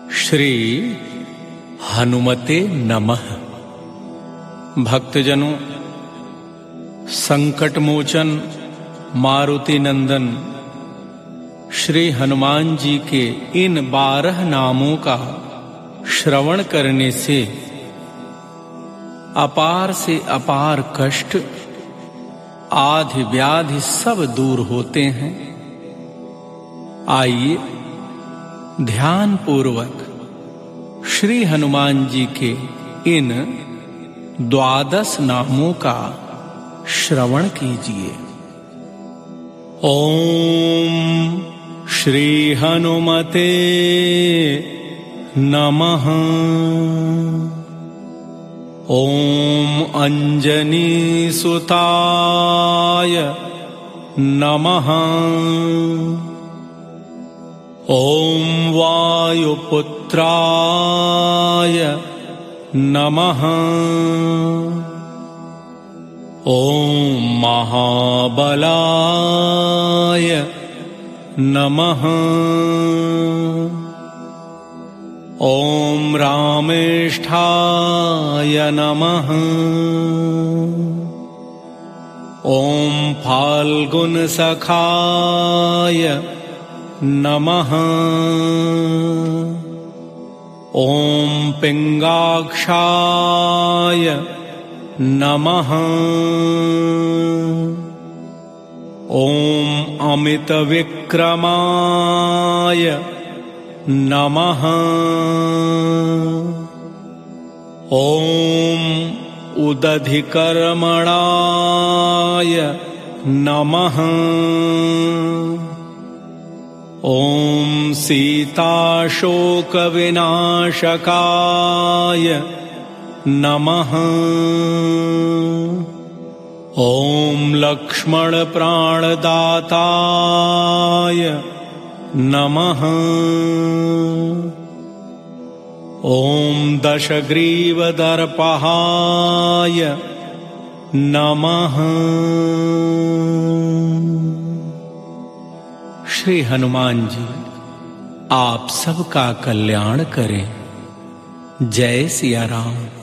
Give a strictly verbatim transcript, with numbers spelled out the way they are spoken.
श्री हनुमते नमः। भक्तजनों, संकट मोचन मारुति नंदन श्री हनुमान जी के इन बारह नामों का श्रवण करने से अपार से अपार कष्ट आधि व्याधि सब दूर होते हैं। आइए ध्यान पूर्वक श्री हनुमान जी के इन द्वादश नामों का श्रवण कीजिए। ओम श्री हनुमते नमः। ओम अंजनी सुताय नमः। ओम वायुपुत्राय नमः। ओम महाबलाय नमः। ओम रामेष्ठाय नमः। ओम फाल्गुनसखाय नमः। ओम पिंगाक्षाय नमः। ओम अमितविक्रमाय नमः। ओम उदधिकर्मणाय नमः। ओम सीताशोकविनाशकाय नमः। ओम लक्ष्मणप्राणदाताय नमः। ओम दशग्रीवदर्पहाय नमः। श्री हनुमान जी आप सबका कल्याण करें। जय सिया राम।